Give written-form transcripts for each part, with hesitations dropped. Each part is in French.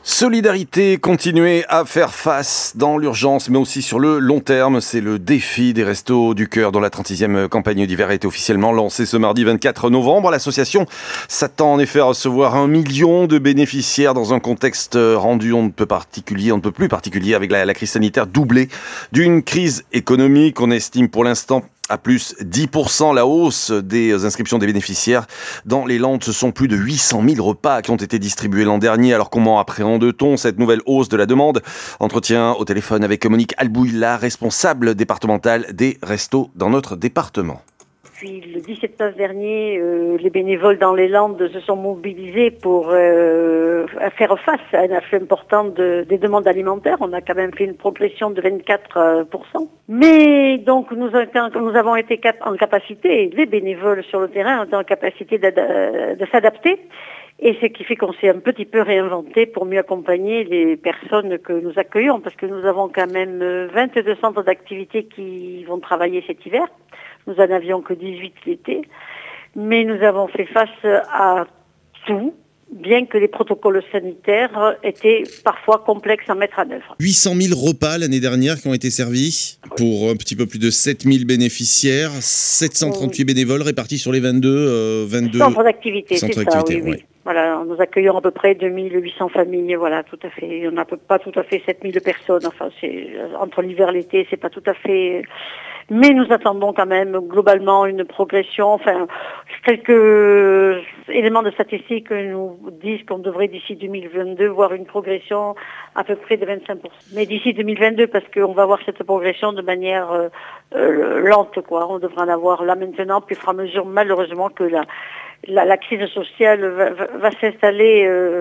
Solidarité, continuer à faire face dans l'urgence, mais aussi sur le long terme. C'est le défi des Restos du Cœur dont la 30e campagne d'hiver a été officiellement lancée ce mardi 24 novembre. L'association s'attend en effet à recevoir 1 million de bénéficiaires dans un contexte rendu on ne peut plus particulier avec la crise sanitaire doublée d'une crise économique. On estime pour l'instant à plus 10% la hausse des inscriptions des bénéficiaires. Dans les Landes, ce sont plus de 800 000 repas qui ont été distribués l'an dernier. Alors comment appréhende-t-on cette nouvelle hausse de la demande ? Entretien au téléphone avec Monique Albouy, la responsable départementale des restos dans notre département. Puis le 17 mars dernier, les bénévoles dans les Landes se sont mobilisés pour faire face à un afflux important des demandes alimentaires. On a quand même fait une progression de 24%. Mais donc nous avons été en capacité, les bénévoles sur le terrain ont été en capacité de s'adapter. Et ce qui fait qu'on s'est un petit peu réinventé pour mieux accompagner les personnes que nous accueillons, parce que nous avons quand même 22 centres d'activité qui vont travailler cet hiver. Nous en avions que 18 l'été, mais nous avons fait face à tout, bien que les protocoles sanitaires étaient parfois complexes à mettre en œuvre. 800 000 repas l'année dernière qui ont été servis pour un petit peu plus de 7 000 bénéficiaires, 738 bénévoles répartis sur les 22 centres d'activité, c'est ça, oui. Voilà, nous accueillons à peu près 2800 familles, voilà, tout à fait. On n'a pas tout à fait 7000 personnes, enfin, c'est, entre l'hiver et l'été, c'est pas tout à fait, mais nous attendons quand même globalement une progression, enfin, quelques éléments de statistiques nous disent qu'on devrait d'ici 2022 voir une progression à peu près de 25%. Mais d'ici 2022, parce qu'on va voir cette progression de manière lente, quoi. On devrait en avoir là maintenant, puis au fur et à mesure, malheureusement, que la crise sociale va s'installer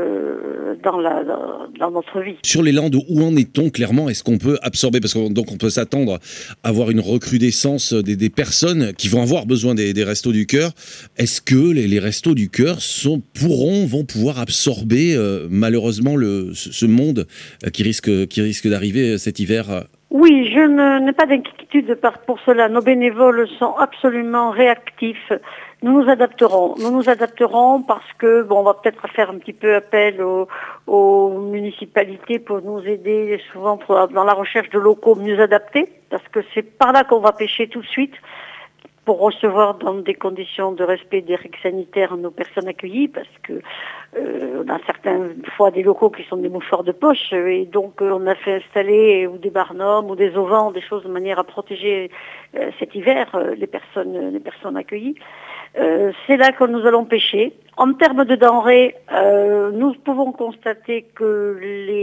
dans notre vie. Sur les Landes, où en est-on clairement ? Est-ce qu'on peut absorber ? Parce qu'on peut s'attendre à avoir une recrudescence des personnes qui vont avoir besoin des Restos du Cœur. Est-ce que les Restos du Cœur vont pouvoir absorber malheureusement ce monde qui risque d'arriver cet hiver ? Oui, je n'ai pas d'inquiétude pour cela. Nos bénévoles sont absolument réactifs. Nous nous adapterons parce que on va peut-être faire un petit peu appel aux municipalités pour nous aider souvent dans la recherche de locaux mieux adaptés, parce que c'est par là qu'on va pêcher tout de suite pour recevoir dans des conditions de respect des règles sanitaires nos personnes accueillies, parce que on a certaines fois des locaux qui sont des mouchoirs de poche, et donc on a fait installer ou des barnums ou des auvents, des choses de manière à protéger cet hiver les personnes accueillies. C'est là que nous allons pêcher. En termes de denrées, nous pouvons constater que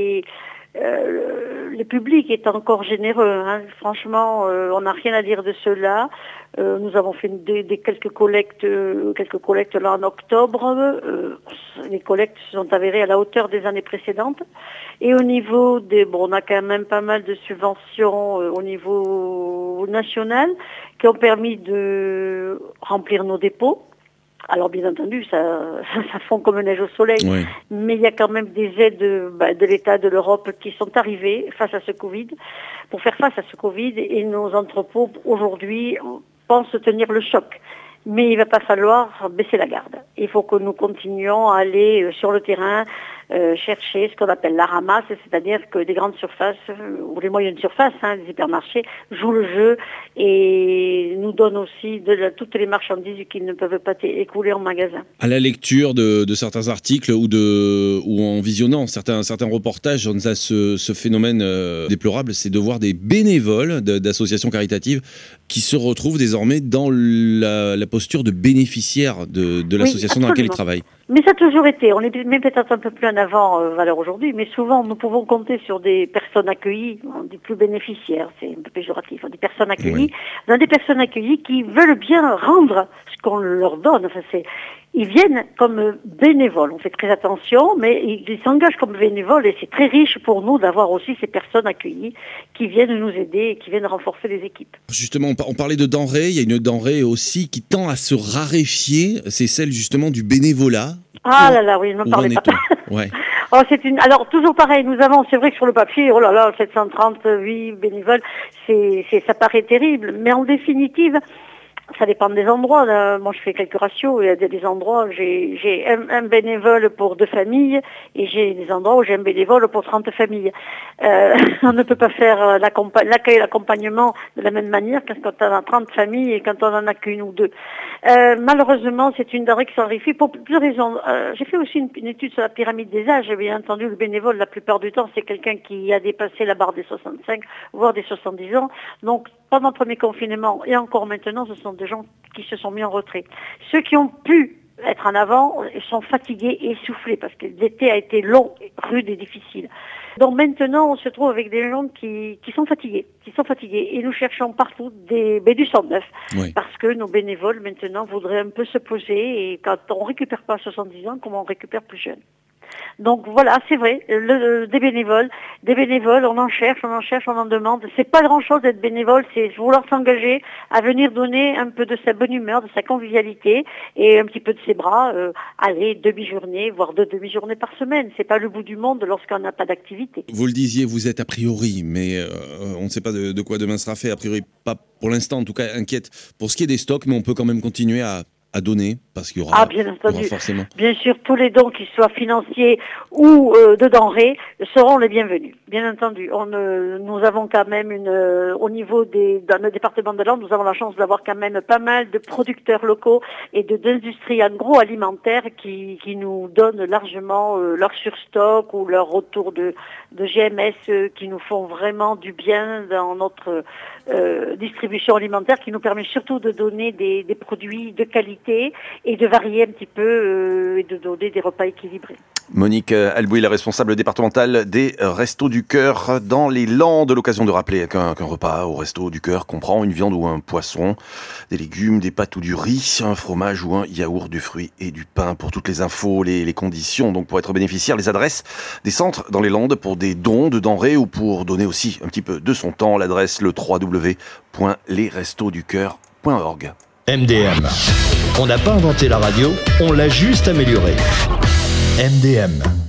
le public est encore généreux, hein. Franchement, on n'a rien à dire de cela. Nous avons fait quelques collectes là en octobre. Les collectes se sont avérées à la hauteur des années précédentes. Et au niveau on a quand même pas mal de subventions au niveau national qui ont permis de remplir nos dépôts. Alors bien entendu, ça fond comme neige au soleil, oui. Mais il y a quand même des aides de l'État, de l'Europe qui sont arrivées face à ce Covid, pour faire face à ce Covid, et nos entrepôts aujourd'hui pensent tenir le choc. Mais il ne va pas falloir baisser la garde. Il faut que nous continuions à aller sur le terrain, chercher ce qu'on appelle la ramasse, c'est-à-dire que des grandes surfaces, ou les moyennes surfaces, les hypermarchés, jouent le jeu et nous donnent aussi toutes les marchandises qu'ils ne peuvent pas écouler en magasin. À la lecture de certains articles ou en visionnant certains reportages, on a ce phénomène déplorable, c'est de voir des bénévoles d'associations caritatives qui se retrouvent désormais dans la posture de bénéficiaire de l'association dans laquelle ils travaillent. Mais ça a toujours été. On est même peut-être un peu plus en avant valeur aujourd'hui, mais souvent nous pouvons compter sur des personnes accueillies, on dit plus bénéficiaires, c'est un peu péjoratif, des personnes accueillies, dans des personnes accueillies qui veulent bien rendre ce qu'on leur donne. Enfin, ils viennent comme bénévoles. On fait très attention, mais ils s'engagent comme bénévoles et c'est très riche pour nous d'avoir aussi ces personnes accueillies qui viennent nous aider et qui viennent renforcer les équipes. Justement, on parlait de denrées. Il y a une denrée aussi qui tend à se raréfier. C'est celle justement du bénévolat. Ah là là, oui, ne me parlez pas. Ouais. Alors, toujours pareil, c'est vrai que sur le papier, 738 bénévoles, ça paraît terrible, mais en définitive, Ça dépend des endroits. Là. Moi, je fais quelques ratios. Il y a des endroits où j'ai un bénévole pour 2 familles et j'ai des endroits où j'ai un bénévole pour 30 familles. On ne peut pas faire l'accueil et l'accompagnement de la même manière quand on a 30 familles et quand on en a qu'une ou 2. Malheureusement, c'est une denrée qui s'enrichit pour plusieurs raisons. J'ai fait aussi une étude sur la pyramide des âges. Bien entendu, le bénévole, la plupart du temps, c'est quelqu'un qui a dépassé la barre des 65, voire des 70 ans. Donc, pendant le premier confinement et encore maintenant, ce sont des gens qui se sont mis en retrait. Ceux qui ont pu être en avant sont fatigués et essoufflés parce que l'été a été long, rude et difficile. Donc maintenant, on se trouve avec des gens qui sont fatigués, et nous cherchons partout du 109 parce que nos bénévoles maintenant voudraient un peu se poser et quand on récupère pas 70 ans, comment on récupère plus jeune. Donc voilà, c'est vrai, des bénévoles, on en cherche, on en demande. C'est pas grand-chose d'être bénévole, c'est vouloir s'engager à venir donner un peu de sa bonne humeur, de sa convivialité et un petit peu de ses bras, aller demi-journée, voire 2 demi-journées par semaine. C'est pas le bout du monde lorsqu'on n'a pas d'activité. Vous le disiez, vous êtes a priori, mais on ne sait pas de quoi demain sera fait, a priori pas pour l'instant, en tout cas inquiète pour ce qui est des stocks, mais on peut quand même continuer à donner, parce qu'il y aura, bien entendu. Forcément. Bien sûr, tous les dons, qu'ils soient financiers ou de denrées, seront les bienvenus. Bien entendu. Nous avons quand même au niveau dans le département de l'Orne, nous avons la chance d'avoir quand même pas mal de producteurs locaux et d'industries agroalimentaires qui nous donnent largement leur surstock ou leur retour de GMS qui nous font vraiment du bien dans notre distribution alimentaire, qui nous permet surtout de donner des produits de qualité et de varier un petit peu et de donner des repas équilibrés. Monique Albouy, la responsable départementale des Restos du Cœur dans les Landes. L'occasion de rappeler qu'un repas au Resto du Cœur comprend une viande ou un poisson, des légumes, des pâtes ou du riz, un fromage ou un yaourt, du fruit et du pain. Pour toutes les infos, les conditions, donc pour être bénéficiaire, les adresses des centres dans les Landes pour des dons de denrées ou pour donner aussi un petit peu de son temps, l'adresse le www.lesrestosducoeur.org. MDM. On n'a pas inventé la radio, on l'a juste améliorée. MDM.